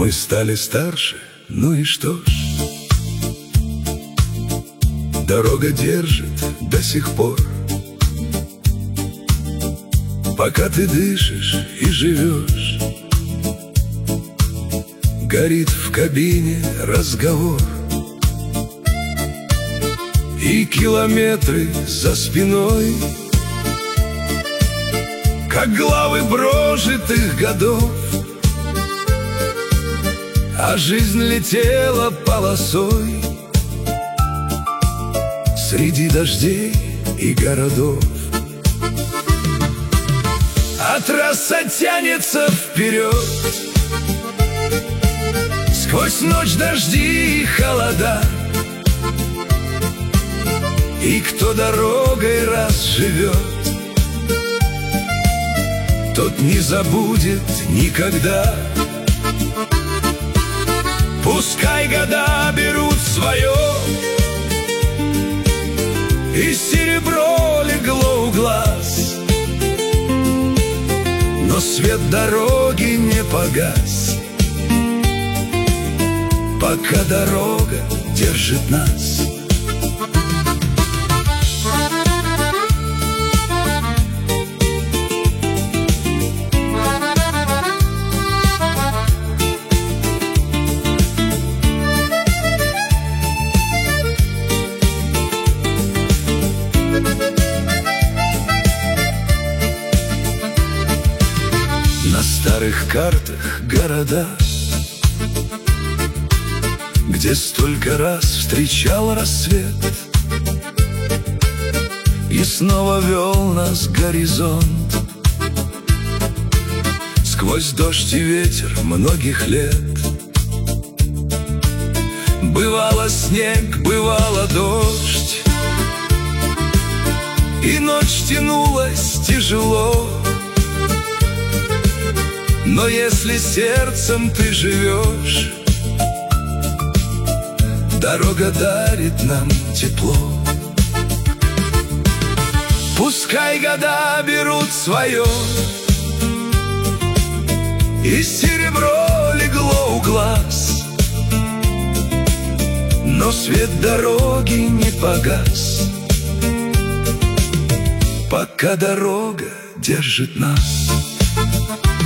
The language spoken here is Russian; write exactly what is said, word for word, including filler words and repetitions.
Мы стали старше, ну и что ж, дорога держит до сих пор. Пока ты дышишь и живешь, горит в кабине разговор. И километры за спиной, как главы прожитых годов. А жизнь летела полосой среди дождей и городов. А трасса тянется вперед сквозь ночь, дожди и холода. И кто дорогой раз живет, тот не забудет никогда. Пускай года берут свое, и серебро легло у глаз, но свет дороги не погас, пока дорога держит нас. На старых картах города, где столько раз встречал рассвет и снова вел нас горизонт сквозь дождь и ветер многих лет. Бывало снег, бывало дождь, и ночь тянулась тяжело. Но если сердцем ты живешь, дорога дарит нам тепло. Пускай года берут свое, и серебро легло у глаз, но свет дороги не погас, пока дорога держит нас.